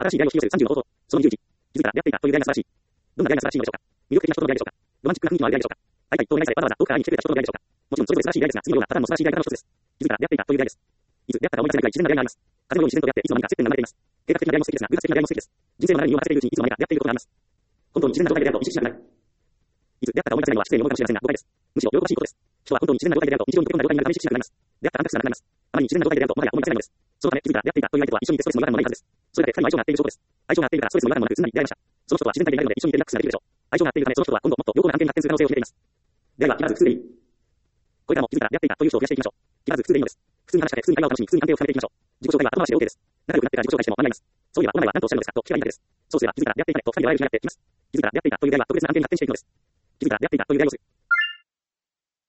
新しい出会いを引き寄せる30の方法。その21。気づいたら出会っていたという出会いが素晴らしい。どんな出会いが素晴らしいのでしょうか。魅力的な人との出会いでしょうか。ロマンチックな雰囲気のある出会いでしょうか。会いたいとお願いされわざわざ遠くから会いに来てくれた人との出会いでしょうか。もちろんそれぞれ素晴らしい出会いですが、次のようなパターンも素晴らしい出会い方の一つです。気づいたら出会っていたという出会いです。いつ出会ったか思い出せないくらい自然な出会いがあります。風のように自然と出会っていつの間にか接点が生まれています。計画的な出会いも素敵ですが、偶発的な出会いも素敵です。人生の流れに身を任せているうちにいつの間にか出会っていることがあります。本当に自然な状態で出会うと意識しなくなる。いつ出会ったか思い出せないのは失礼に思うかもしれませんが、誤解です。むしろ喜ばしいことです。人は本当に自然な状態で出会うと日常に溶け込んだ状態になるため意識しなくなります。出会った感覚すらなくなります。あまりに自然な状態で出会うともはや思い出せないのです。そのため気づいたら出会っていたという相手は一緒にいてストレスも違和感もないはずです。それだけ二人の相性が合っている証拠です。相性が合っているからストレスも違和感もなくすんなり出会いました。その人とは自然体でいられるので一緒にいてリラックスができるでしょう。相性が合っているためその人とは今後もっと良好な関係に発展する可能性を秘めています。出会いは気まず普通でいい。これからも気づいたら出会っていたという人を増やしていきましょう。気まず普通でいいのです。普通に話しかけ、普通に会話を楽しみ、普通に関係を深めていきましょう。自己紹介は後回しで OK です。仲良くなってから自己紹介しても問題ないです。そういえば、お名前は何とおっしゃるのですかと聞けばいいだけです。そうすれば気づいたら出会っていたねと二人で笑える日がやってきます。気づいたら出会っていたという出会いは特別な関係に発展していくのです。気づいたら出会っていたという出会いをする。